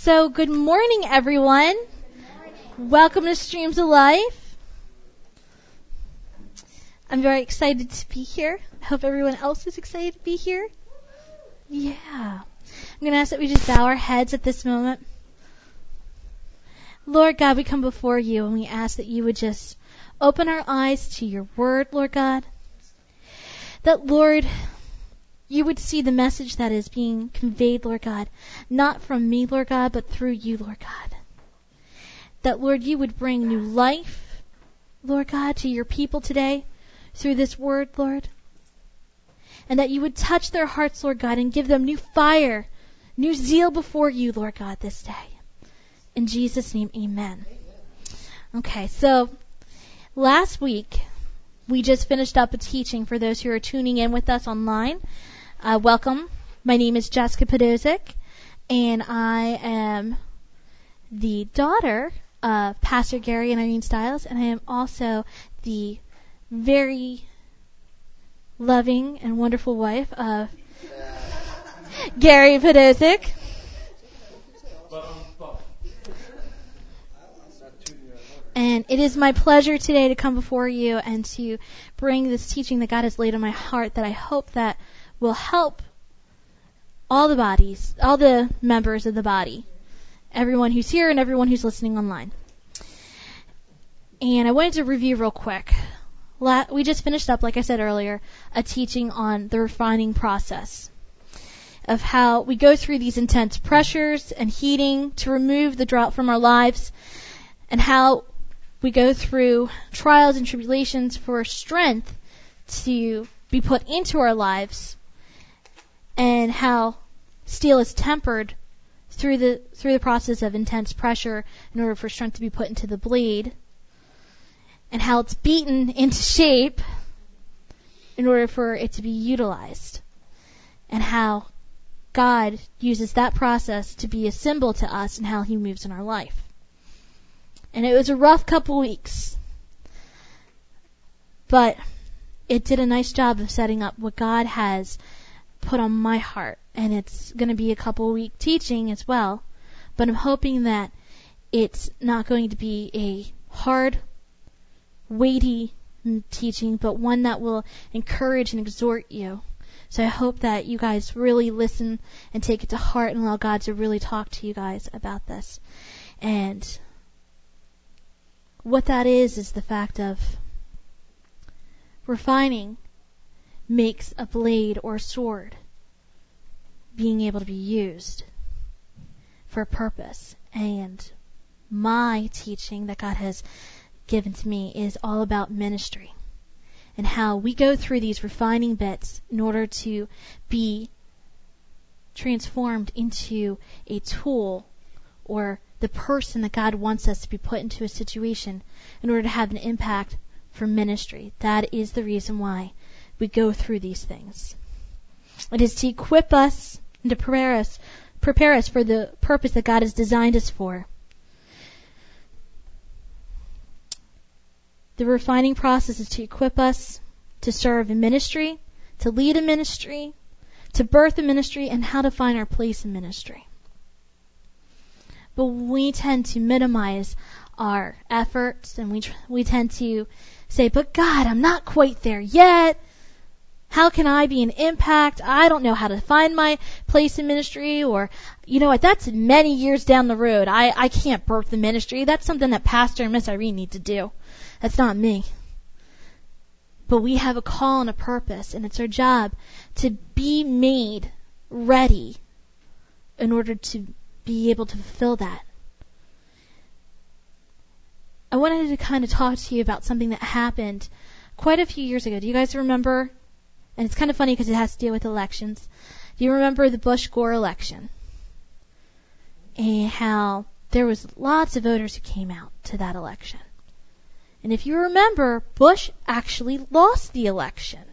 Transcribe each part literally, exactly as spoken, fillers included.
So, good morning, everyone. Welcome to Streams of Life. I'm very excited to be here. I hope everyone else is excited to be here. Yeah. I'm going to ask that we just bow our heads at this moment. Lord God, we come before you and we ask that you would just open our eyes to your word, Lord God. That, Lord, you would see the message that is being conveyed, Lord God, not from me, Lord God, but through you, Lord God. That, Lord, you would bring new life, Lord God, to your people today through this word, Lord. And that you would touch their hearts, Lord God, and give them new fire, new zeal before you, Lord God, this day. In Jesus' name, amen. Okay, so last week we just finished up a teaching for those who are tuning in with us online. Uh, welcome. My name is Jessica Podosic, and I am the daughter of Pastor Gary and Irene Stiles, and I am also the very loving and wonderful wife of Gary Podosic. And it is my pleasure today to come before you and to bring this teaching that God has laid on my heart that I hope that will help all the bodies, all the members of the body, everyone who's here and everyone who's listening online. And I wanted to review real quick. La- we just finished up, like I said earlier, a teaching on the refining process of how we go through these intense pressures and heating to remove the drought from our lives, and how we go through trials and tribulations for strength to be put into our lives, and how steel is tempered through the through the process of intense pressure in order for strength to be put into the blade, and how it's beaten into shape in order for it to be utilized, and how God uses that process to be a symbol to us and how he moves in our life. And it was a rough couple weeks, but it did a nice job of setting up what God has put on my heart. And it's going to be a couple week teaching as well, but I'm hoping that it's not going to be a hard, weighty teaching, but one that will encourage and exhort you. So I hope that you guys really listen and take it to heart and allow God to really talk to you guys about this. And what that is is the fact of refining makes a blade or a sword being able to be used for a purpose. And my teaching that God has given to me is all about ministry and how we go through these refining bits in order to be transformed into a tool or the person that God wants us to be put into a situation in order to have an impact for ministry. That is the reason why we go through these things. It is to equip us and to prepare us, prepare us for the purpose that God has designed us for. The refining process is to equip us to serve in ministry, to lead a ministry, to birth a ministry, and how to find our place in ministry. But we tend to minimize our efforts, and we tr- we tend to say, but God, I'm not quite there yet. How can I be an impact? I don't know how to find my place in ministry, or, you know what, that's many years down the road. I, I can't birth the ministry. That's something that Pastor and Miss Irene need to do. That's not me. But we have a call and a purpose, and it's our job to be made ready in order to be able to fulfill that. I wanted to kind of talk to you about something that happened quite a few years ago. Do you guys remember? And it's kind of funny because it has to deal with elections. Do you remember the Bush-Gore election? And how there was lots of voters who came out to that election. And if you remember, Bush actually lost the election.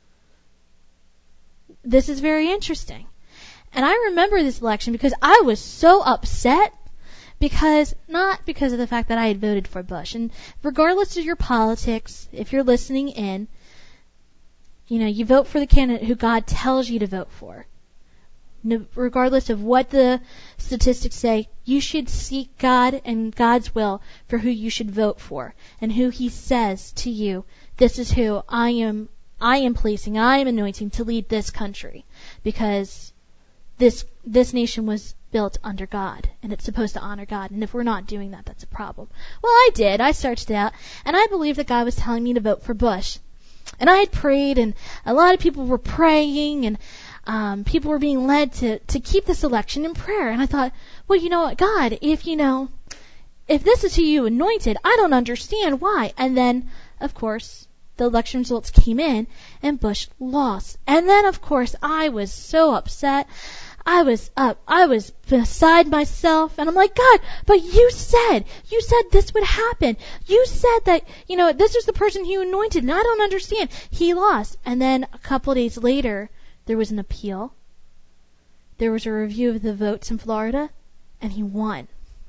This is very interesting. And I remember this election because I was so upset, because not because of the fact that I had voted for Bush. And regardless of your politics, if you're listening in, you know, you vote for the candidate who God tells you to vote for. no, regardless of what the statistics say, you should seek God and God's will for who you should vote for and who He says to you, this is who I am, I am placing, I am anointing to lead this country, because this this nation was built under God and it's supposed to honor God. And if we're not doing that, that's a problem. Well, I did. I searched it out, and I believed that God was telling me to vote for Bush. And I had prayed, and a lot of people were praying, and um, people were being led to, to keep this election in prayer. And I thought, well, you know what, God, if you know, if this is who you anointed, I don't understand why. And then, of course, the election results came in, and Bush lost. And then, of course, I was so upset. I was up. I was beside myself. And I'm like, God, but you said, you said this would happen. You said that, you know, this was the person you anointed, and I don't understand. He lost. And then a couple of days later, there was an appeal. There was a review of the votes in Florida, and he won.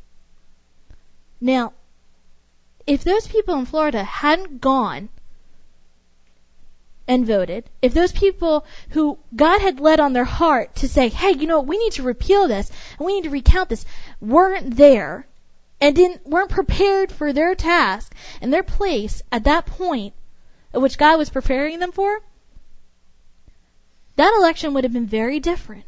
Now, if those people in Florida hadn't gone and voted, if those people who God had led on their heart to say, hey, you know, we need to repeal this and we need to recount this, weren't there and didn't weren't prepared for their task and their place at that point at which God was preparing them for, that election would have been very different.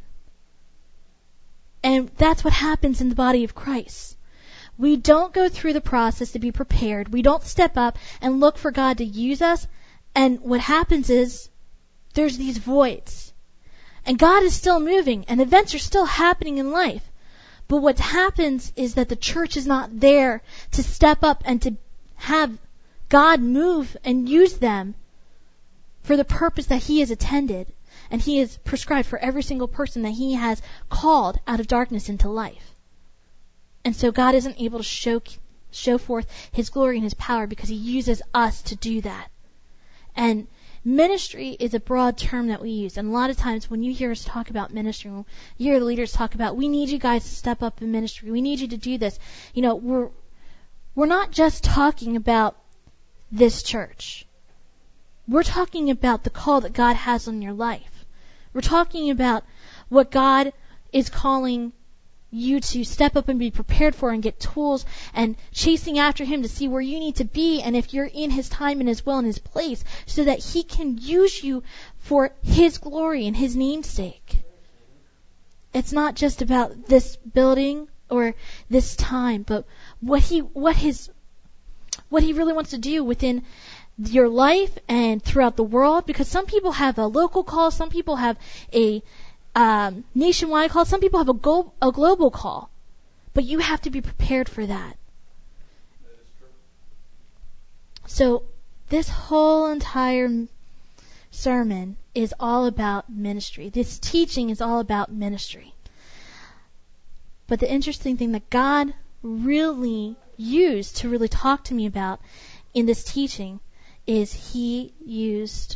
And that's what happens in the body of Christ. We don't go through the process to be prepared. We don't step up and look for God to use us. And what happens is there's these voids. And God is still moving, and events are still happening in life. But what happens is that the church is not there to step up and to have God move and use them for the purpose that He has attended and He has prescribed for every single person that He has called out of darkness into life. And so God isn't able to show show forth His glory and His power because He uses us to do that. And ministry is a broad term that we use. And a lot of times when you hear us talk about ministry, you hear the leaders talk about, we need you guys to step up in ministry. We need you to do this. You know, we're we're not just talking about this church. We're talking about the call that God has on your life. We're talking about what God is calling you to step up and be prepared for and get tools and chasing after Him to see where you need to be and if you're in His time and His will and His place so that He can use you for His glory and His namesake. It's not just about this building or this time, but what He what His what He really wants to do within your life and throughout the world, because some people have a local call, some people have a Um, nationwide call. Some people have a, go- a global call, but you have to be prepared for that. That is true. So this whole entire sermon is all about ministry. This teaching is all about ministry. But the interesting thing that God really used to really talk to me about in this teaching is He used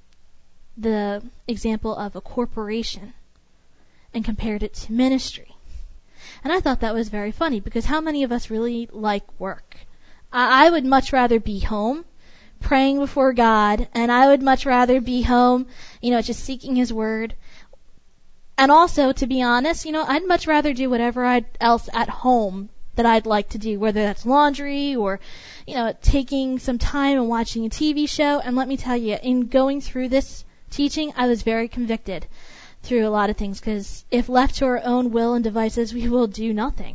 the example of a corporation and compared it to ministry. And I thought that was very funny, because how many of us really like work? I, I would much rather be home praying before God, and I would much rather be home, you know, just seeking His Word. And also, to be honest, you know, I'd much rather do whatever I'd, else at home that I'd like to do, whether that's laundry or, you know, taking some time and watching a T V show. And let me tell you, in going through this teaching, I was very convicted through a lot of things, because if left to our own will and devices, we will do nothing.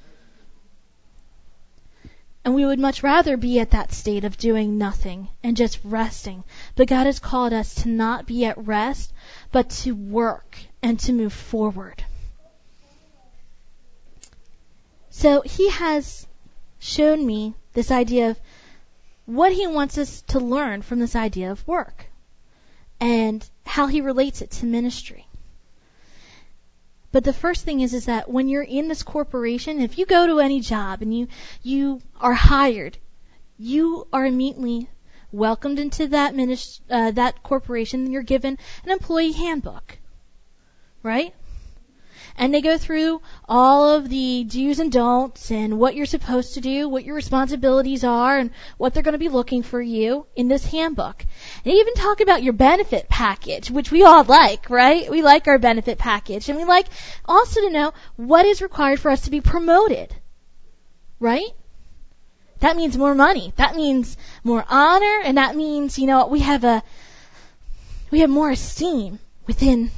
And we would much rather be at that state of doing nothing and just resting. But God has called us to not be at rest, but to work and to move forward. So He has shown me this idea of what He wants us to learn from this idea of work and how He relates it to ministry. But the first thing is, is that when you're in this corporation, if you go to any job and you, you are hired, you are immediately welcomed into that minist- uh, that corporation, and you're given an employee handbook, right? And they go through all of the do's and don'ts and what you're supposed to do, what your responsibilities are, and what they're going to be looking for you in this handbook. They even talk about your benefit package, which we all like, right? We like our benefit package. And we like also to know what is required for us to be promoted, right? That means more money. That means more honor. And that means, you know, we have a, we have more esteem within.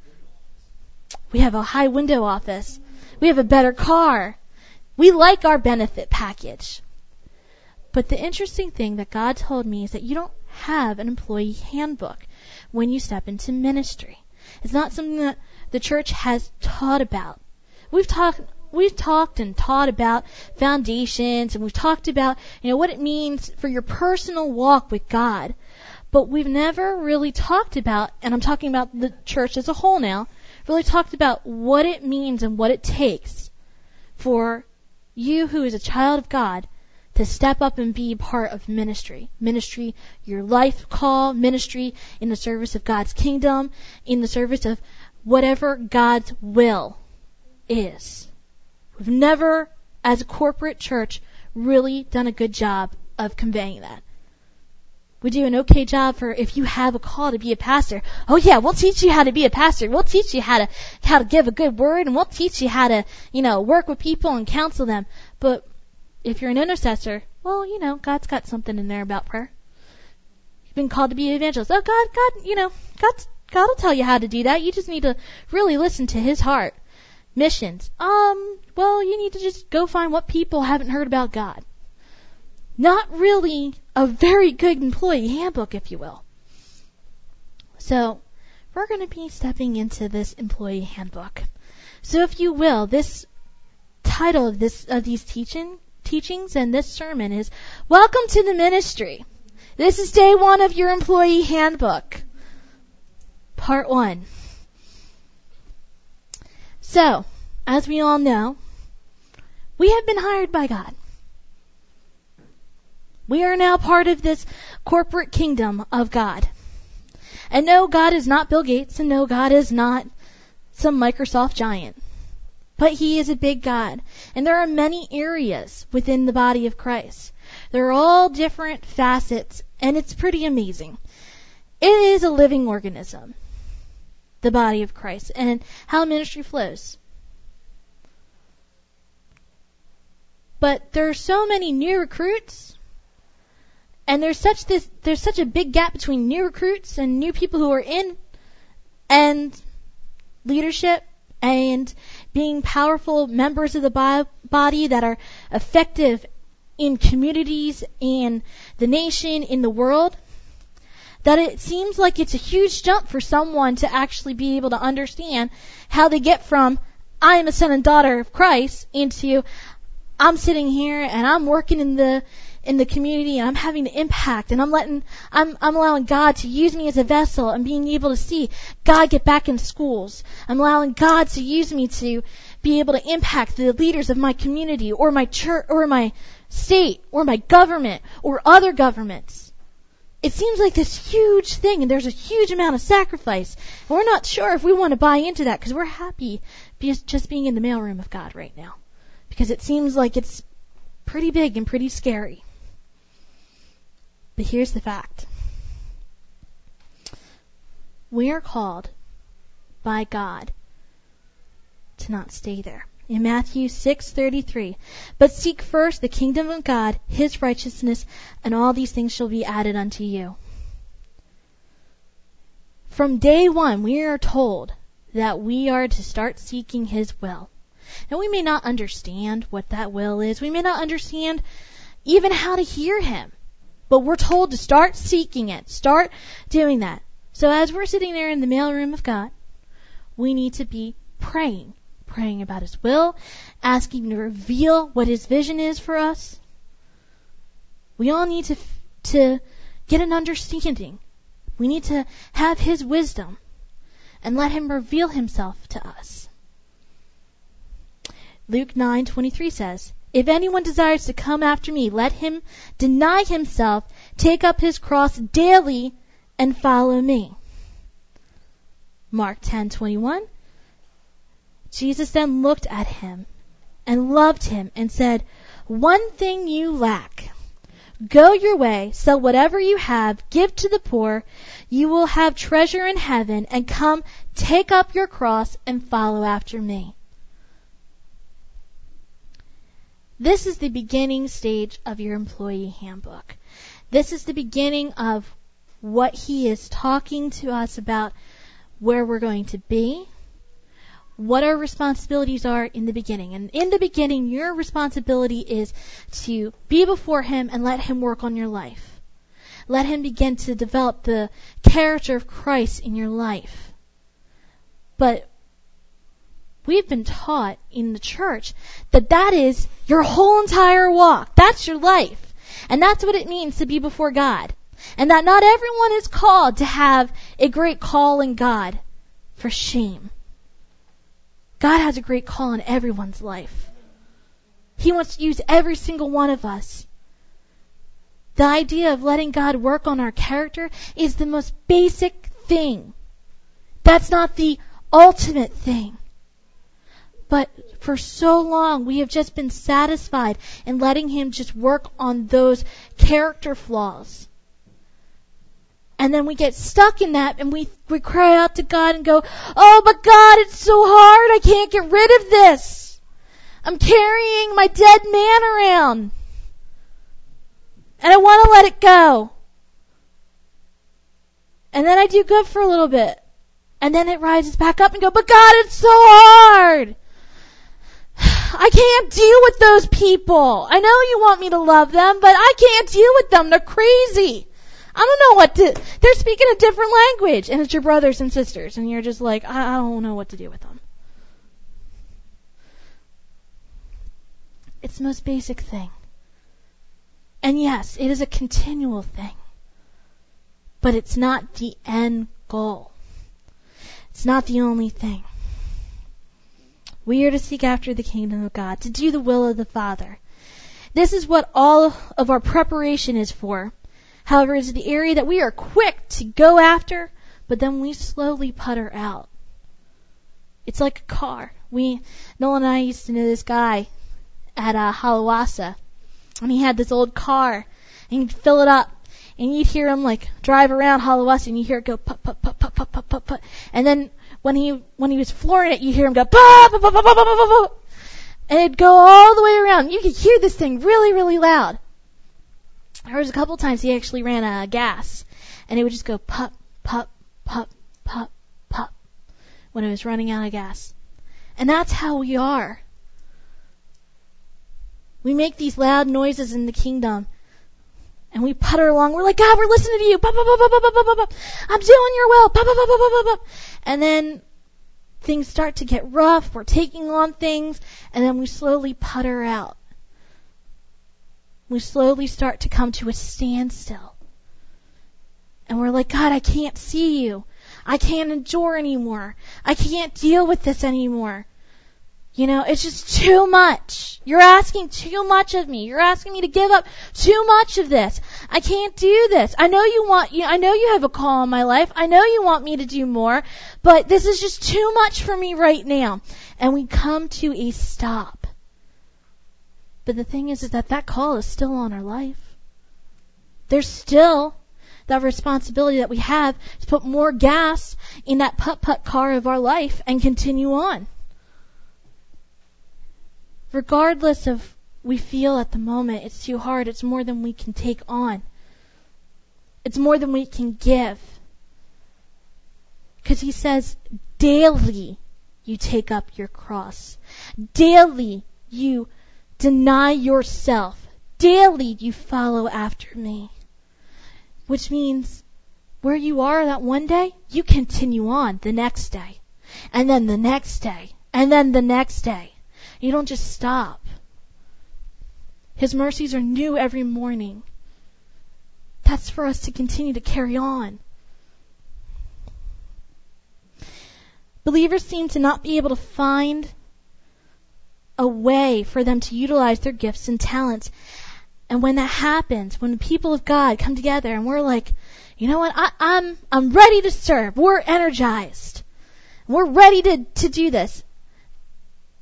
We have a high window office. We have a better car. We like our benefit package. But the interesting thing that God told me is that you don't have an employee handbook when you step into ministry. It's not something that the church has taught about. We've talked we've talked and taught about foundations, and we've talked about, you know, what it means for your personal walk with God. But we've never really talked about, and I'm talking about the church as a whole now, really talked about what it means and what it takes for you who is a child of God to step up and be part of ministry. Ministry, your life call, ministry in the service of God's kingdom, in the service of whatever God's will is. We've never, as a corporate church, really done a good job of conveying that. We do an okay job for if you have a call to be a pastor. Oh yeah, we'll teach you how to be a pastor. We'll teach you how to how to give a good word, and we'll teach you how to, you know, work with people and counsel them. But if you're an intercessor, well, you know, God's got something in there about prayer. You've been called to be an evangelist. Oh, God, God, you know, God's, God will tell you how to do that. You just need to really listen to His heart. Missions. Um, well, you need to just go find what people haven't heard about God. Not really a very good employee handbook, if you will. So, we're going to be stepping into this employee handbook. So, if you will, this title of this of these teaching teachings and this sermon is Welcome to the Ministry. This is day one of your employee handbook. Part one. So, as we all know, we have been hired by God. We are now part of this corporate kingdom of God. And no, God is not Bill Gates, and no, God is not some Microsoft giant. But He is a big God. And there are many areas within the body of Christ. They're all different facets, and it's pretty amazing. It is a living organism, the body of Christ, and how ministry flows. But there are so many new recruits, and there's such this there's such a big gap between new recruits and new people who are in and leadership and being powerful members of the body that are effective in communities, in the nation, in the world, that it seems like it's a huge jump for someone to actually be able to understand how they get from I am a son and daughter of Christ into I'm sitting here and I'm working in the in the community and I'm having the impact and I'm letting I'm I'm allowing God to use me as a vessel and being able to see God get back in schools. I'm allowing God to use me to be able to impact the leaders of my community or my church or my state or my government or other governments. It seems like this huge thing and there's a huge amount of sacrifice. And we're not sure if we want to buy into that because we're happy just being in the mailroom of God right now. Because it seems like it's pretty big and pretty scary. But here's the fact. We are called by God to not stay there. In Matthew six thirty-three, but seek first the kingdom of God, His righteousness, and all these things shall be added unto you. From day one, we are told that we are to start seeking His will. Now, we may not understand what that will is. We may not understand even how to hear Him. But we're told to start seeking it. Start doing that. So as we're sitting there in the mailroom of God, we need to be praying. Praying about His will. Asking to reveal what His vision is for us. We all need to, to get an understanding. We need to have His wisdom. And let Him reveal Himself to us. Luke nine twenty-three says, if anyone desires to come after me, let him deny himself, take up his cross daily, and follow me. Mark ten twenty-one, Jesus then looked at him and loved him and said, "One thing you lack. Go your way, sell whatever you have, give to the poor. You will have treasure in heaven, and come, take up your cross and follow after me." This is the beginning stage of your employee handbook. This is the beginning of what he is talking to us about, where we're going to be, what our responsibilities are in the beginning. And in the beginning, your responsibility is to be before him and let him work on your life. Let him begin to develop the character of Christ in your life. But we've been taught in the church that that is your whole entire walk. That's your life. And that's what it means to be before God. And that not everyone is called to have a great call in God for shame. God has a great call in everyone's life. He wants to use every single one of us. The idea of letting God work on our character is the most basic thing. That's not the ultimate thing. But for so long, we have just been satisfied in letting him just work on those character flaws. And then we get stuck in that, and we, we cry out to God and go, "Oh, but God, it's so hard. I can't get rid of this. I'm carrying my dead man around. And I want to let it go." And then I do good for a little bit. And then it rises back up and go, "But God, it's so hard. I can't deal with those people. I know you want me to love them, but I can't deal with them. They're crazy. I don't know what to, they're speaking a different language." And it's your brothers and sisters, and you're just like, I, I don't know what to do with them. It's the most basic thing. And yes, it is a continual thing. But it's not the end goal. It's not the only thing. We are to seek after the kingdom of God, to do the will of the Father. This is what all of our preparation is for. However, it's the area that we are quick to go after, but then we slowly putter out. It's like a car. We, Nolan and I used to know this guy at uh, Halawasa, and he had this old car, and he'd fill it up, and you'd hear him like drive around Halawasa, and you hear it go put put put put put put put put, and then when he when he was flooring it, you hear him go put put put put put put put, and it'd go all the way around. You could hear this thing really really loud. There was a couple times he actually ran out of gas, and it would just go pop, pop, pop, pop, pop when it was running out of gas. And that's how we are. We make these loud noises in the kingdom, and we putter along. We're like, "God, we're listening to you. Pop, pop, pop, pop, pop, pop, pop, pop. I'm doing your will. Pop, pop, pop, pop, pop, pop." And then things start to get rough. We're taking on things, and then we slowly putter out. We slowly start to come to a standstill. And we're like, "God, I can't see you. I can't endure anymore. I can't deal with this anymore. You know, it's just too much. You're asking too much of me. You're asking me to give up too much of this. I can't do this. I know you want, you, I know you have a call on my life. I know you want me to do more, but this is just too much for me right now." And we come to a stop. But the thing is, is that that call is still on our life. There's still that responsibility that we have to put more gas in that putt-putt car of our life and continue on. Regardless of we feel at the moment it's too hard, it's more than we can take on. It's more than we can give. Because he says, daily you take up your cross. Daily you deny yourself. Daily you follow after me. Which means where you are that one day, you continue on the next day. And then the next day. And then the next day. You don't just stop. His mercies are new every morning. That's for us to continue to carry on. Believers seem to not be able to find a way for them to utilize their gifts and talents. And when that happens, when the people of God come together and we're like, "You know what, I, I'm I'm ready to serve. We're energized. We're ready to, to do this."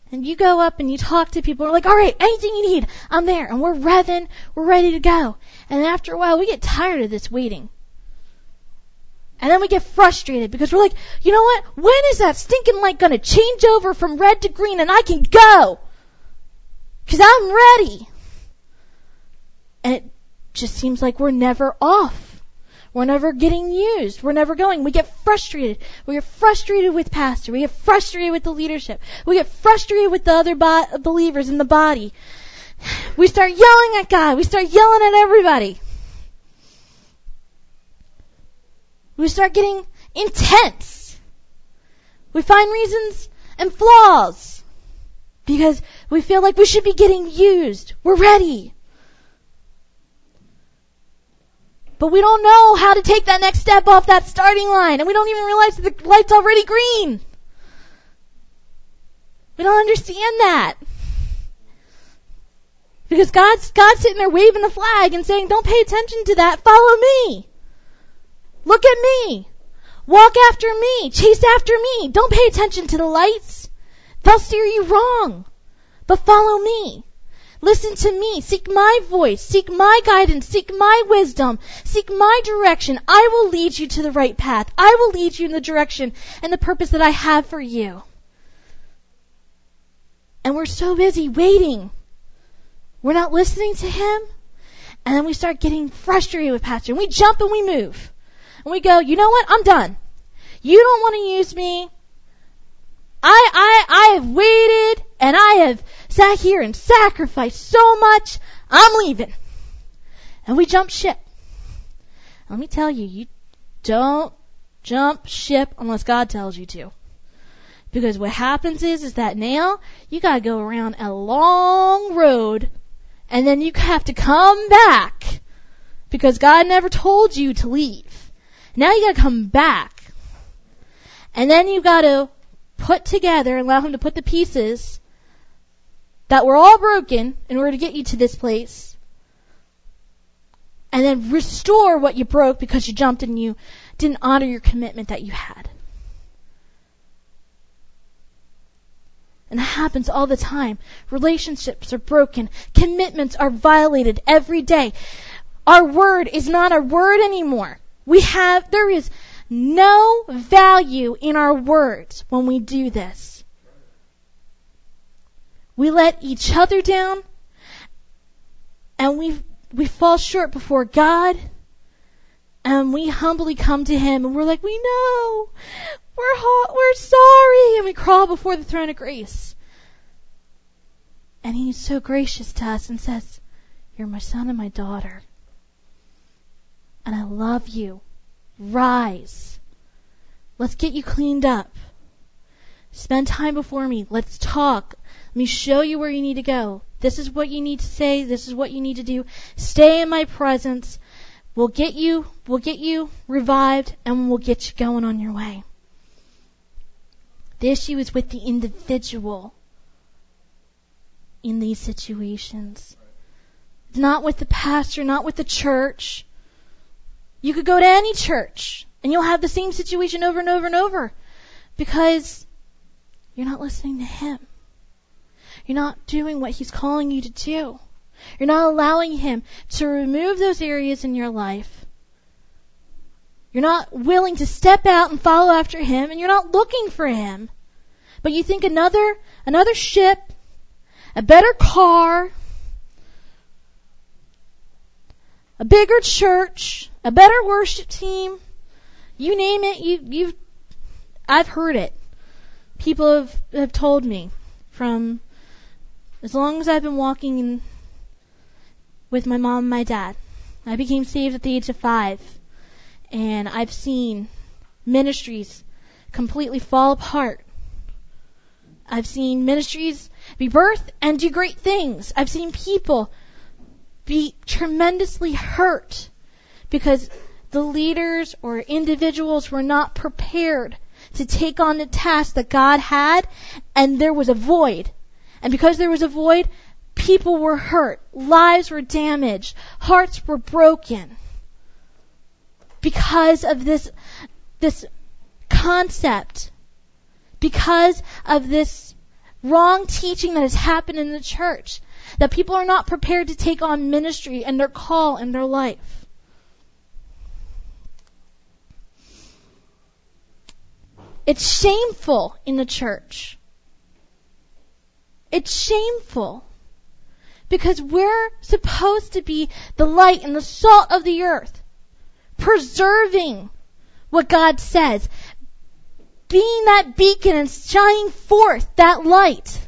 And you go up and you talk to people. We're like, all right, anything you need, I'm there. And we're revving. We're ready to go. And then after a while, we get tired of this waiting. And then we get frustrated because we're like, you know what? When is that stinking light going to change over from red to green and I can go? Because I'm ready. And it just seems like we're never off. We're never getting used. We're never going. We get frustrated. We get frustrated with pastor. We get frustrated with the leadership. We get frustrated with the other bo- believers in the body. We start yelling at God. We start yelling at everybody. We start getting intense. We find reasons and flaws because we feel like we should be getting used. We're ready. But we don't know how to take that next step off that starting line. And we don't even realize that the light's already green. We don't understand that. Because God's, God's sitting there waving the flag and saying, don't pay attention to that. Follow me. Look at me. Walk after me. Chase after me. Don't pay attention to the lights. They'll steer you wrong. But follow me. Listen to me. Seek my voice. Seek my guidance. Seek my wisdom. Seek my direction. I will lead you to the right path. I will lead you in the direction and the purpose that I have for you. And we're so busy waiting. We're not listening to him. And then we start getting frustrated with pastor. And we jump and we move. And we go, you know what? I'm done. You don't want to use me. I, I, I have waited and I have sat here and sacrificed so much. I'm leaving. And we jump ship. Let me tell you, you don't jump ship unless God tells you to. Because what happens is, is that now you gotta go around a long road and then you have to come back because God never told you to leave. Now you gotta come back. And then you gotta put together and allow him to put the pieces that were all broken in order to get you to this place. And then restore what you broke because you jumped and you didn't honor your commitment that you had. And it happens all the time. Relationships are broken. Commitments are violated every day. Our word is not our word anymore. We have, there is no value in our words when we do this. We let each other down and we we fall short before God and we humbly come to him and we're like, we know, we're ho- we're sorry, and we crawl before the throne of grace. And he's so gracious to us and says, you're my son and my daughter. And I love you. Rise. Let's get you cleaned up. Spend time before me. Let's talk. Let me show you where you need to go. This is what you need to say. This is what you need to do. Stay in my presence. We'll get you, we'll get you revived and we'll get you going on your way. The issue is with the individual in these situations. It's not with the pastor, not with the church. You could go to any church and you'll have the same situation over and over and over because you're not listening to him. You're not doing what he's calling you to do. You're not allowing him to remove those areas in your life. You're not willing to step out and follow after him, and you're not looking for him. But you think another another ship, a better car, a bigger church, a better worship team, you name it, you you've I've heard it. People have, have told me from as long as I've been walking in, with my mom and my dad. I became saved at the age of five. And I've seen ministries completely fall apart. I've seen ministries be birthed and do great things. I've seen people be tremendously hurt because the leaders or individuals were not prepared to take on the task that God had, and there was a void. And because there was a void, people were hurt, lives were damaged, hearts were broken. Because of this, this concept, because of this wrong teaching that has happened in the church, that people are not prepared to take on ministry and their call in their life. It's shameful in the church. It's shameful because we're supposed to be the light and the salt of the earth, preserving what God says, being that beacon and shining forth that light.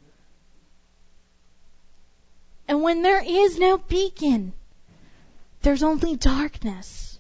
And when there is no beacon, there's only darkness.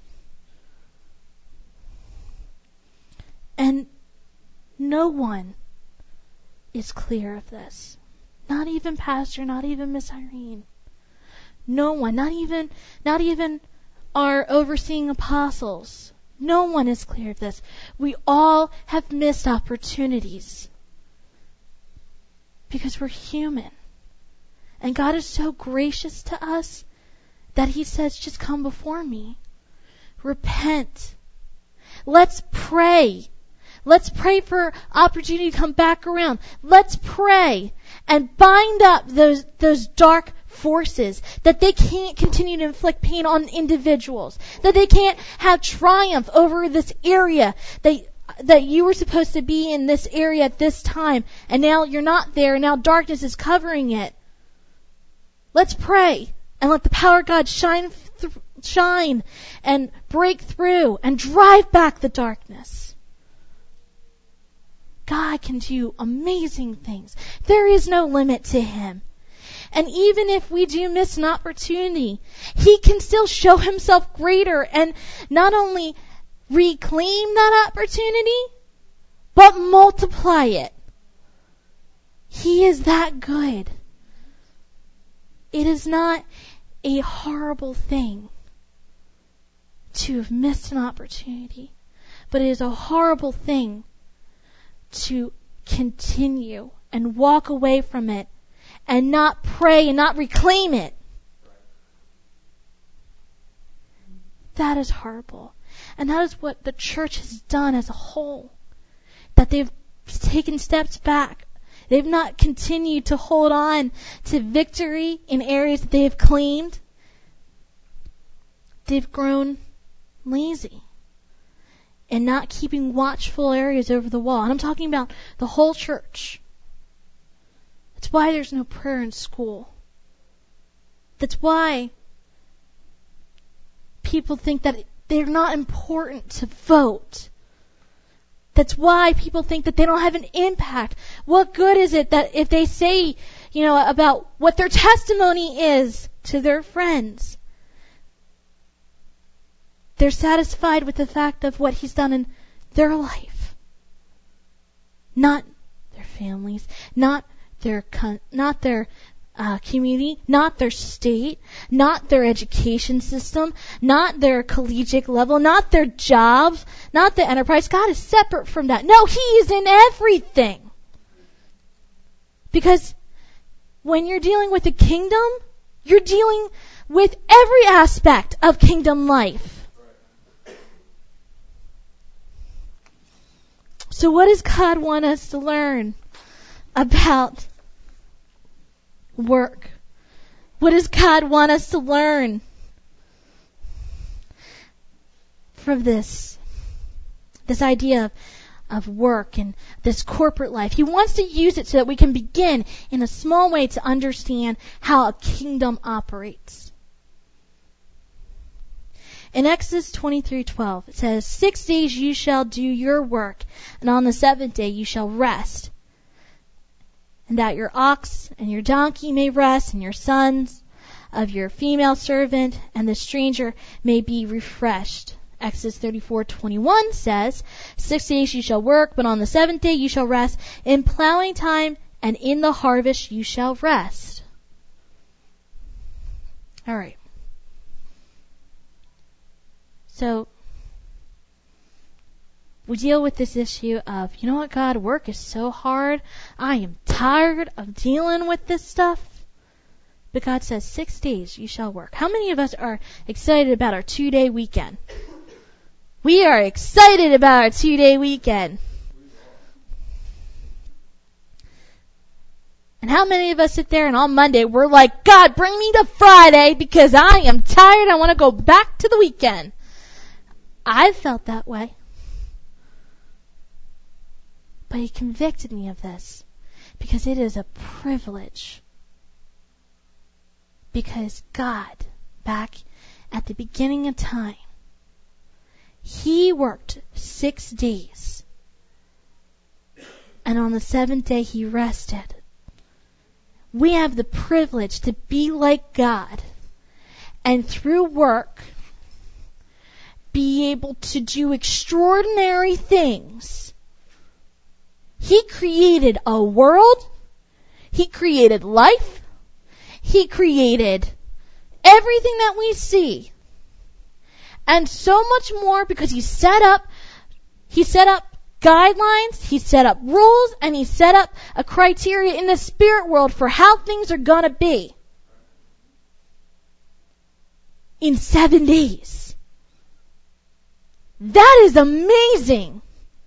And no one is clear of this. Not even Pastor, not even Miss Irene. No one, not even, not even our overseeing apostles. No one is clear of this. We all have missed opportunities because we're human. And God is so gracious to us that He says, just come before me. Repent. Let's pray. Let's pray for opportunity to come back around. Let's pray and bind up those, those dark forces, that they can't continue to inflict pain on individuals, that they can't have triumph over this area, that, that you were supposed to be in this area at this time, and now you're not there, and now darkness is covering it. Let's pray and let the power of God shine, th- shine and break through and drive back the darkness. God can do amazing things. There is no limit to Him. And even if we do miss an opportunity, He can still show Himself greater and not only reclaim that opportunity, but multiply it. He is that good. It is not a horrible thing to have missed an opportunity, but it is a horrible thing to continue and walk away from it and not pray and not reclaim it. That is horrible. And that is what the church has done as a whole. That they've taken steps back. They've not continued to hold on to victory in areas that they have claimed. They've grown lazy and not keeping watchful areas over the wall. And I'm talking about the whole church. That's why there's no prayer in school. That's why people think that they're not important to vote. That's why people think that they don't have an impact. What good is it that if they say, you know, about what their testimony is to their friends? They're satisfied with the fact of what He's done in their life. Not their families, not their con- not their uh, community, not their state, not their education system, not their collegiate level, not their jobs, not the enterprise. God is separate from that. No, He is in everything. Because when you're dealing with the kingdom, you're dealing with every aspect of kingdom life. So what does God want us to learn about work? What does God want us to learn from this? This idea of, of work and this corporate life. He wants to use it so that we can begin in a small way to understand how a kingdom operates. In Exodus twenty-three twelve, it says, Six days you shall do your work, and on the seventh day you shall rest. And that your ox and your donkey may rest, and your sons of your female servant and the stranger may be refreshed. Exodus thirty-four twenty-one says, Six days you shall work, but on the seventh day you shall rest. In plowing time and in the harvest you shall rest. All right. So, we deal with this issue of, you know what, God, work is so hard. I am tired of dealing with this stuff. But God says, six days you shall work. How many of us are excited about our two-day weekend? We are excited about our two-day weekend. And how many of us sit there and on Monday we're like, God, bring me to Friday because I am tired. I want to go back to the weekend. I've felt that way. But he convicted me of this because it is a privilege. Because God, back at the beginning of time, he worked six days. And on the seventh day he rested. We have the privilege to be like God and through work be able to do extraordinary things. He created a world. He created life. He created everything that we see. And so much more because he set up, he set up guidelines, he set up rules, and he set up a criteria in the spirit world for how things are gonna be. In seven days. That is amazing.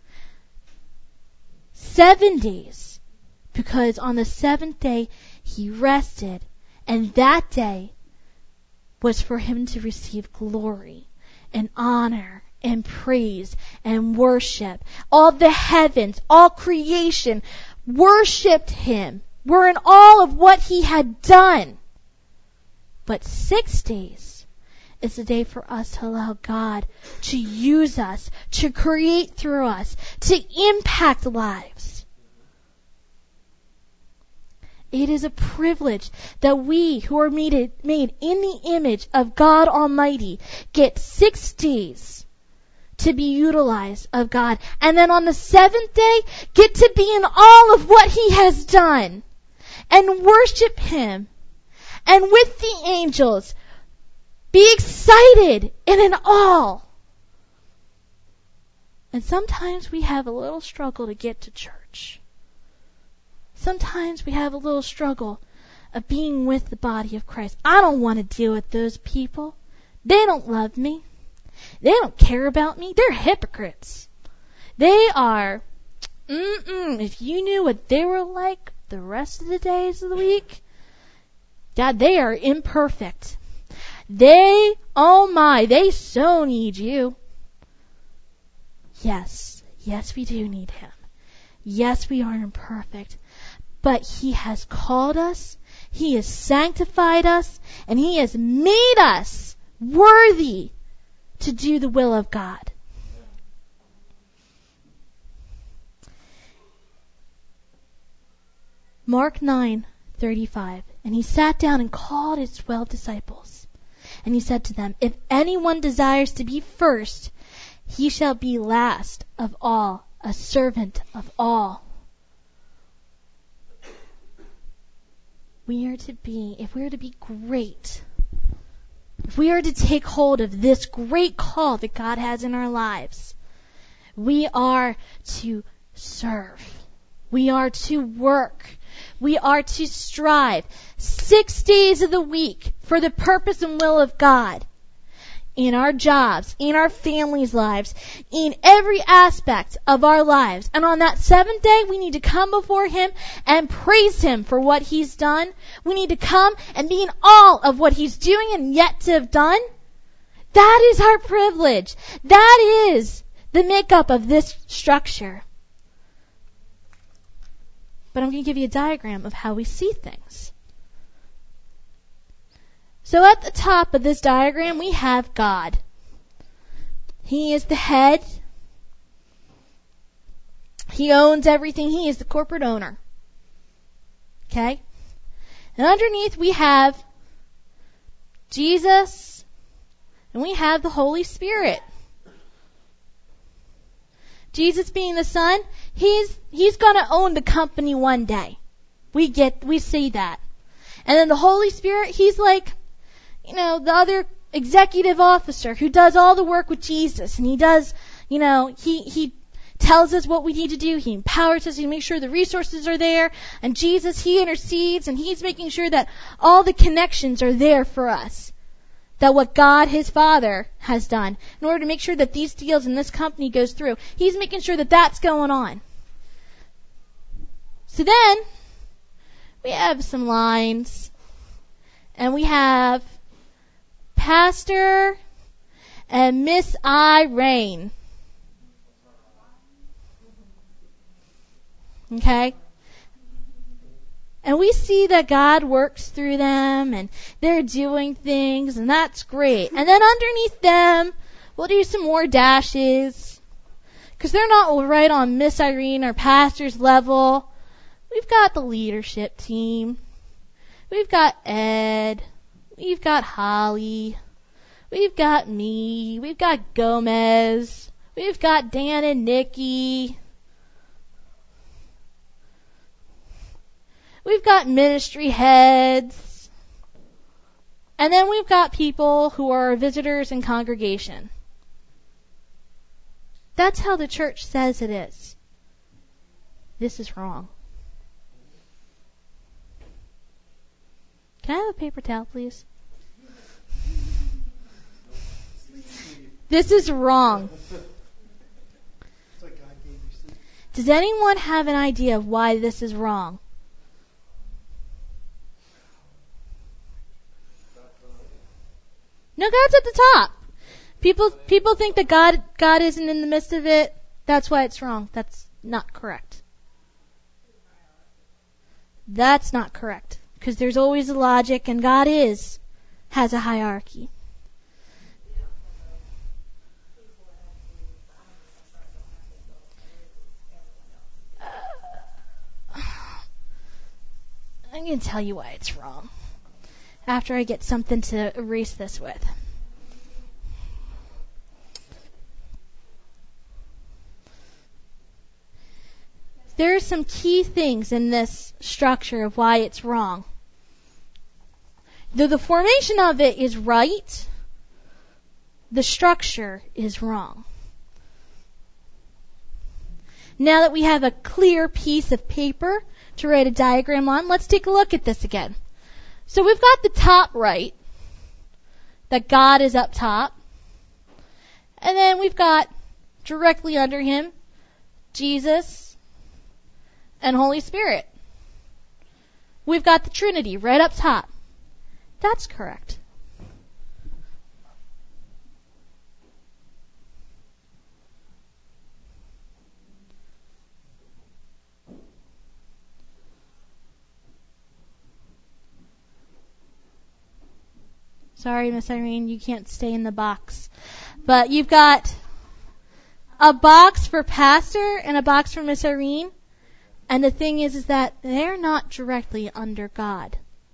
Seven days. Because on the seventh day, he rested, and that day was for him to receive glory and honor and praise and worship. All the heavens, all creation worshipped him. We're in awe of what he had done. But six days is the day for us to allow God to use us, to create through us, to impact lives. It is a privilege that we who are made, made in the image of God Almighty get six days to be utilized of God. And then on the seventh day, get to be in all of what he has done. And worship him. And with the angels, be excited and in awe. And sometimes we have a little struggle to get to church. Sometimes we have a little struggle of being with the body of Christ. I don't want to deal with those people. They don't love me. They don't care about me. They're hypocrites. They are, mm-mm, if you knew what they were like the rest of the days of the week, God, they are imperfect. They, oh my, they so need you. Yes, yes we do need him. Yes, we are imperfect. But he has called us, he has sanctified us, and he has made us worthy to do the will of God. Mark nine thirty-five. And he sat down and called his twelve disciples. And he said to them, if anyone desires to be first, he shall be last of all, a servant of all. We are to be, if we are to be great, if we are to take hold of this great call that God has in our lives, we are to serve. We are to work. We are to strive six days of the week for the purpose and will of God. In our jobs, in our families' lives, in every aspect of our lives. And on that seventh day, we need to come before him and praise him for what he's done. We need to come and be in awe of what he's doing and yet to have done. That is our privilege. That is the makeup of this structure. But I'm going to give you a diagram of how we see things. So at the top of this diagram, we have God. He is the head. He owns everything. He is the corporate owner. Okay? And underneath we have Jesus, and we have the Holy Spirit. Jesus being the Son, he's he's going to own the company one day. We get we see that. And then the Holy Spirit, he's like, you know, the other executive officer who does all the work with Jesus, and he does, you know, he he tells us what we need to do. He empowers us. He makes sure the resources are there. And Jesus, he intercedes, and he's making sure that all the connections are there for us. That what God, his Father, has done in order to make sure that these deals in this company goes through. He's making sure that that's going on. So then, we have some lines, and we have Pastor and Miss Irene. Okay? And we see that God works through them, and they're doing things, and that's great. And then underneath them, we'll do some more dashes, because they're not right on Miss Irene or Pastor's level. We've got the leadership team. We've got Ed. We've got Holly. We've got me. We've got Gomez. We've got Dan and Nikki. We've got ministry heads. And then we've got people who are visitors in congregation. That's how the church says it is. This is wrong. Can I have a paper towel, please? This is wrong. Does anyone have an idea of why this is wrong? No, God's at the top. People people think that God God isn't in the midst of it. That's why it's wrong. That's not correct. That's not correct. Because there's always a logic, and God is, has a hierarchy. Uh, I'm going to tell you why it's wrong after I get something to erase this with. There are some key things in this structure of why it's wrong. Though the formation of it is right, the structure is wrong. Now that we have a clear piece of paper to write a diagram on, let's take a look at this again. So we've got the top right, that God is up top. And then we've got directly under him, Jesus and Holy Spirit. We've got the Trinity right up top. That's correct. Sorry, Miss Irene, you can't stay in the box. But you've got a box for Pastor and a box for Miss Irene. And the thing is, is that they're not directly under God.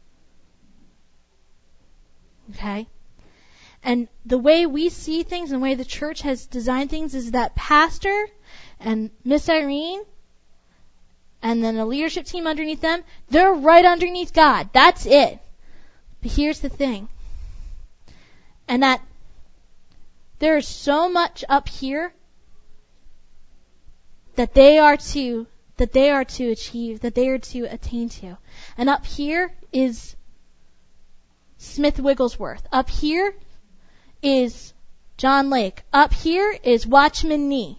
Okay? And the way we see things and the way the church has designed things is that Pastor and Miss Irene and then a leadership team underneath them, they're right underneath God. That's it. But here's the thing. And that there is so much up here that they are to that they are to achieve, that they are to attain to. And up here is Smith Wigglesworth. Up here is John Lake. Up here is Watchman Nee.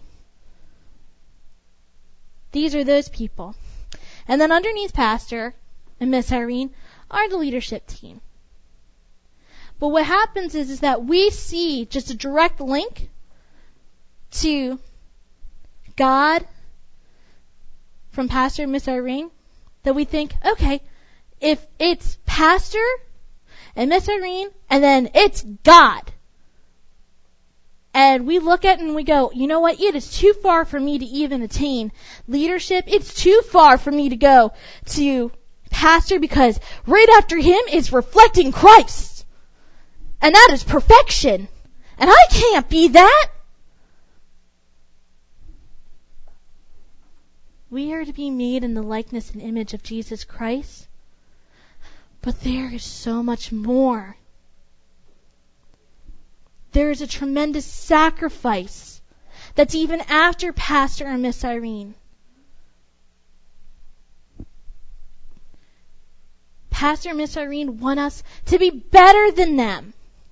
These are those people. And then underneath Pastor and Miss Irene are the leadership team. But what happens is, is that we see just a direct link to God from Pastor and Miss Irene, that we think, okay, if it's Pastor and Miss Irene, and then it's God. And we look at it and we go, you know what, it is too far for me to even attain leadership. It's too far for me to go to Pastor, because right after him is reflecting Christ. And that is perfection. And I can't be that. We are to be made in the likeness and image of Jesus Christ. But there is so much more. There is a tremendous sacrifice that's even after Pastor and Miss Irene. Pastor and Miss Irene want us to be better than them.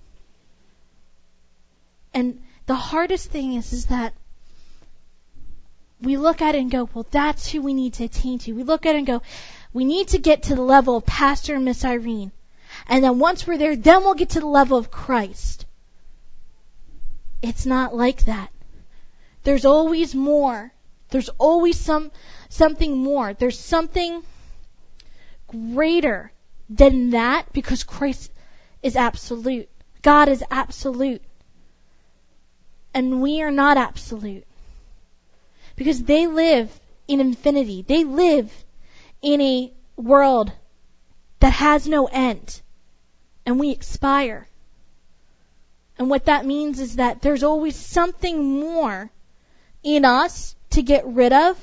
And the hardest thing is, is that we look at it and go, well, that's who we need to attain to. We look at it and go, We need to get to the level of Pastor and Miss Irene. And then once we're there, then we'll get to the level of Christ. It's not like that. There's always more. There's always some something more. There's something greater than that because Christ is absolute. God is absolute. And we are not absolute. Because they live in infinity. They live in a world that has no end. And we expire. And what that means is that there's always something more in us to get rid of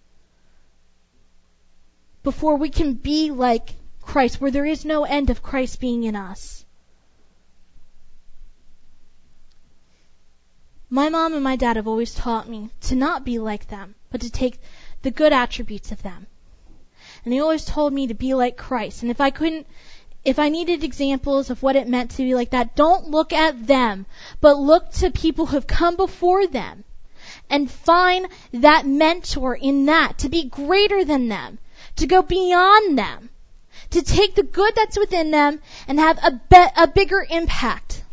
before we can be like Christ, where there is no end of Christ being in us. My mom and my dad have always taught me to not be like them, but to take the good attributes of them. And they always told me to be like Christ. And if I couldn't, if I needed examples of what it meant to be like that, don't look at them, but look to people who have come before them and find that mentor in that, to be greater than them, to go beyond them, to take the good that's within them and have a, be- a bigger impact.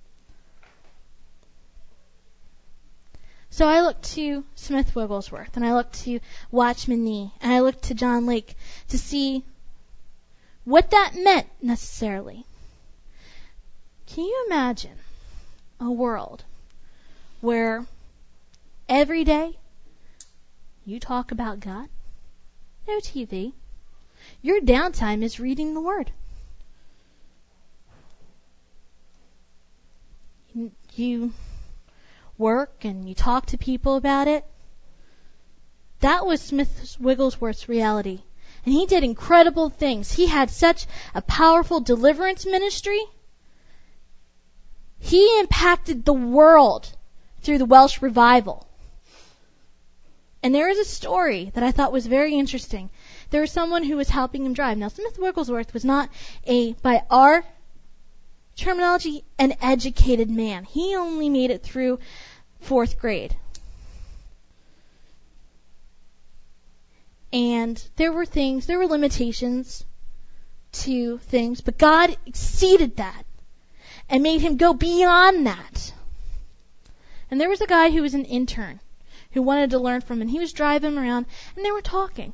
So I look to Smith Wigglesworth, and I look to Watchman Nee, and I look to John Lake to see what that meant necessarily. Can you imagine a world where every day you talk about God? No T V. Your downtime is reading the Word. You work and you talk to people about it. That was Smith Wigglesworth's reality. And he did incredible things. He had such a powerful deliverance ministry. He impacted the world through the Welsh revival. And there is a story that I thought was very interesting. There was someone who was helping him drive. Now, Smith Wigglesworth was not a, by our terminology, an educated man. He only made it through fourth grade. And there were things, there were limitations to things, but God exceeded that and made him go beyond that. And there was a guy who was an intern who wanted to learn from him. He was driving him around, and they were talking.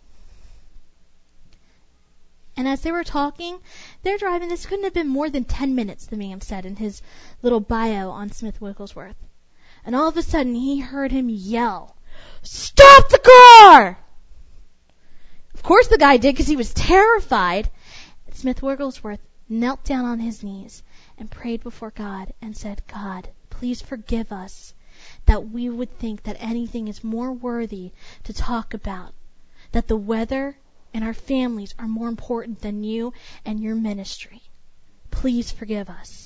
And as they were talking, they're driving. This couldn't have been more than ten minutes, the man said in his little bio on Smith Wigglesworth. And all of a sudden, he heard him yell, "Stop the car!" Of course the guy did, because he was terrified. Smith Wigglesworth knelt down on his knees and prayed before God and said, "God, please forgive us that we would think that anything is more worthy to talk about, that the weather and our families are more important than you and your ministry. Please forgive us."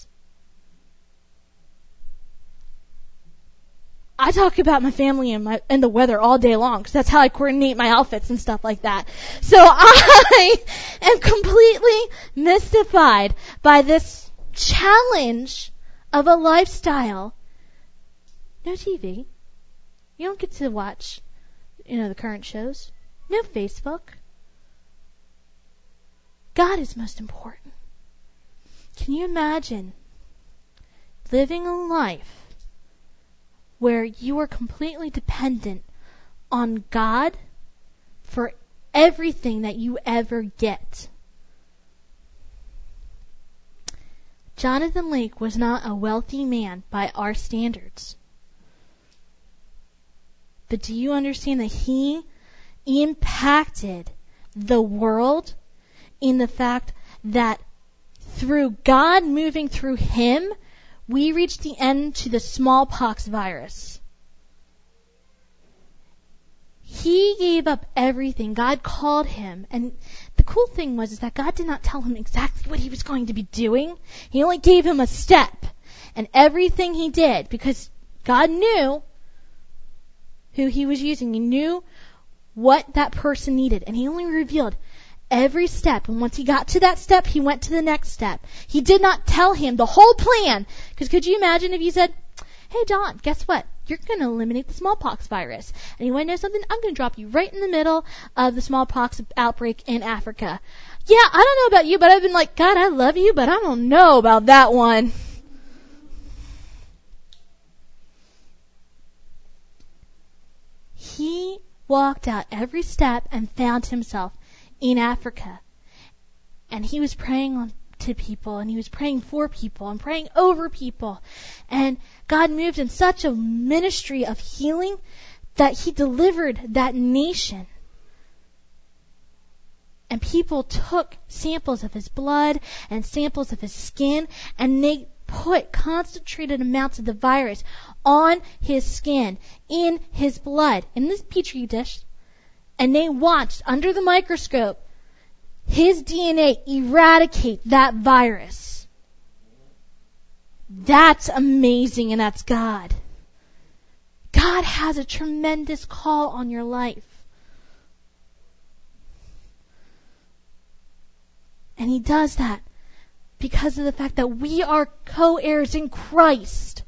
I talk about my family and my and the weather all day long, because that's how I coordinate my outfits and stuff like that. So I am completely mystified by this challenge of a lifestyle. No T V. You don't get to watch, you know, the current shows. No Facebook. God is most important. Can you imagine living a life where you are completely dependent on God for everything that you ever get? Jonathan Lake was not a wealthy man by our standards. But do you understand that he impacted the world in the fact that through God moving through him, we reached the end to the smallpox virus. He gave up everything. God called him. And the cool thing was is that God did not tell him exactly what he was going to be doing. He only gave him a step. And everything he did, because God knew who he was using. He knew what that person needed. And he only revealed every step. And once he got to that step, he went to the next step. He did not tell him the whole plan. Because could you imagine if you said, "Hey, John, guess what? you're going to eliminate the smallpox virus. And you want to know something? I'm going to drop you right in the middle of the smallpox outbreak in Africa. Yeah, I don't know about you, but I've been like, God, I love you, but I don't know about that one. He walked out every step and found himself in Africa. And he was praying on to people, and he was praying for people and praying over people. And God moved in such a ministry of healing that he delivered that nation. And people took samples of his blood and samples of his skin, and they put concentrated amounts of the virus on his skin, in his blood, in this petri dish, and they watched under the microscope his D N A eradicate that virus. That's amazing, and that's God. God has a tremendous call on your life. And he does that because of the fact that we are co-heirs in Christ.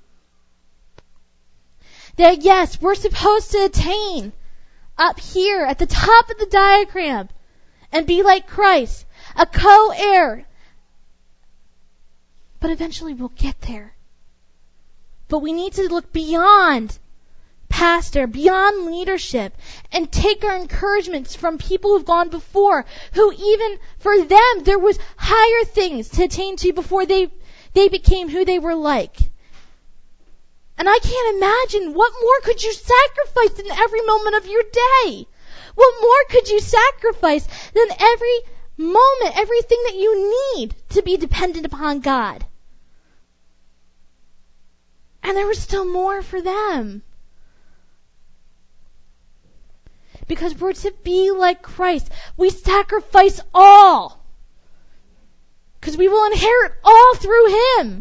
That yes, we're supposed to attain up here at the top of the diagram and be like Christ, a co-heir. But eventually we'll get there. But we need to look beyond pastor, beyond leadership, and take our encouragements from people who've gone before, who even for them there was higher things to attain to before they they became who they were like. And I can't imagine what more could you sacrifice in every moment of your day? What more could you sacrifice than every moment, everything that you need to be dependent upon God? And there was still more for them. Because we're to be like Christ. We sacrifice all. Because we will inherit all through him.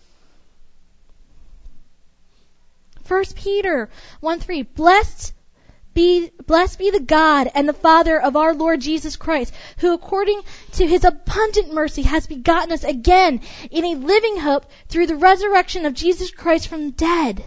First Peter one three, Blessed be, blessed be the God and the Father of our Lord Jesus Christ, who according to his abundant mercy has begotten us again in a living hope through the resurrection of Jesus Christ from the dead.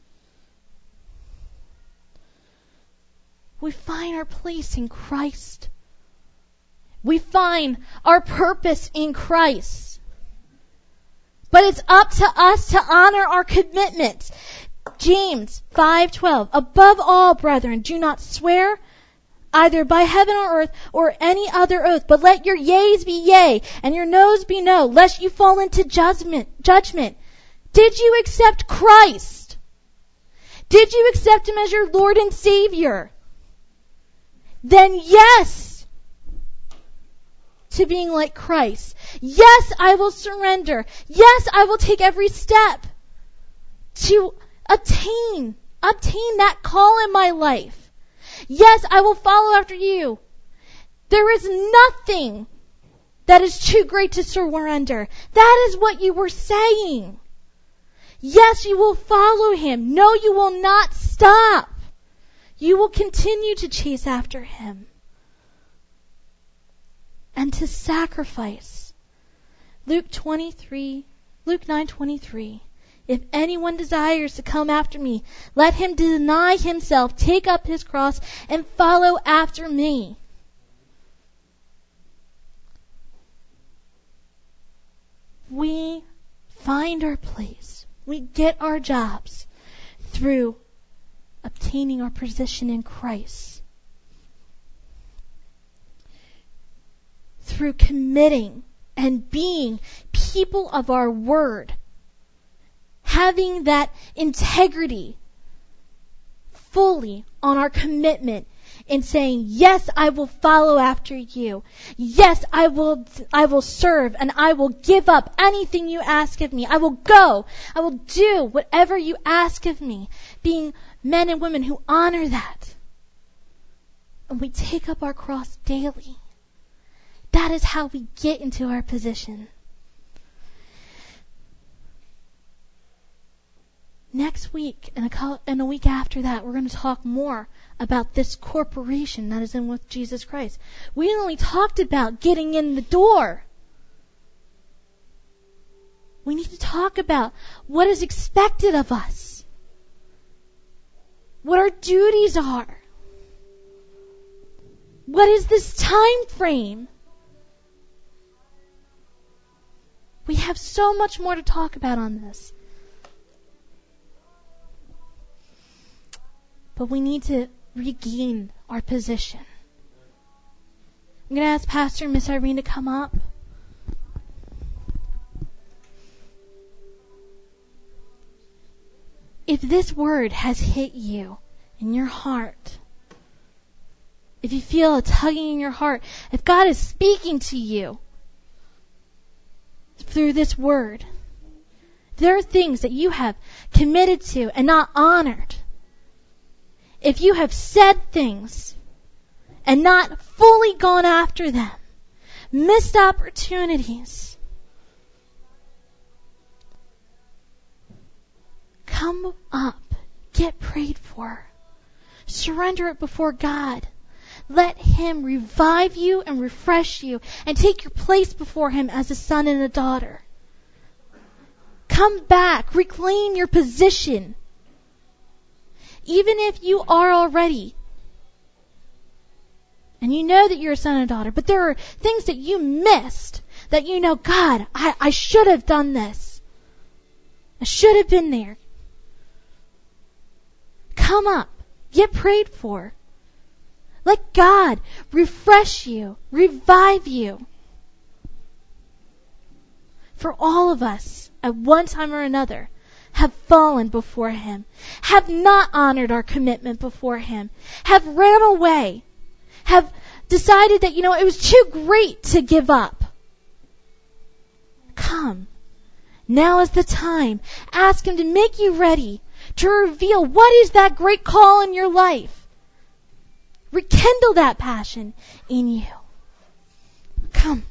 We find our place in Christ. We find our purpose in Christ. But it's up to us to honor our commitments. James five twelve, Above all, brethren, do not swear either by heaven or earth or any other oath, but let your yeas be yea and your noes be no, lest you fall into judgment. Judgment. Did you accept Christ? Did you accept him as your Lord and Savior? Then yes, to being like Christ. Yes, I will surrender. Yes, I will take every step to obtain, obtain that call in my life. Yes, I will follow after you. There is nothing that is too great to surrender. That is what you were saying. Yes, you will follow him. No, you will not stop. You will continue to chase after him and to sacrifice. Luke twenty-three, Luke nine twenty-three. If anyone desires to come after me, let him deny himself, take up his cross, and follow after me. We find our place. We get our jobs through obtaining our position in Christ. Through committing and being people of our word. Having that integrity fully on our commitment in saying, yes, I will follow after you. Yes, I will, I will serve and I will give up anything you ask of me. I will go. I will do whatever you ask of me. Being men and women who honor that. And we take up our cross daily. That is how we get into our position. Next week and a, and a week after that, we're going to talk more about this corporation that is in with Jesus Christ. We only talked about getting in the door. We need to talk about what is expected of us. what our duties are. What is this time frame? We have so much more to talk about on this. But we need to regain our position. I'm going to ask Pastor and Miss Irene to come up. If this word has hit you in your heart, if you feel a tugging in your heart, if God is speaking to you through this word, if there are things that you have committed to and not honored, if you have said things and not fully gone after them, missed opportunities, come up, get prayed for, surrender it before God. Let Him revive you and refresh you and take your place before Him as a son and a daughter. Come back, reclaim your position. Even if you are already, and you know that you're a son and daughter, but there are things that you missed that you know, God, I, I should have done this. I should have been there. Come up. Get prayed for. Let God refresh you, revive you. For all of us, at one time or another, have fallen before Him, have not honored our commitment before Him, have ran away, have decided that, you know, it was too great to give up. Come. Now is the time. Ask Him to make you ready to reveal what is that great call in your life. Rekindle that passion in you. Come.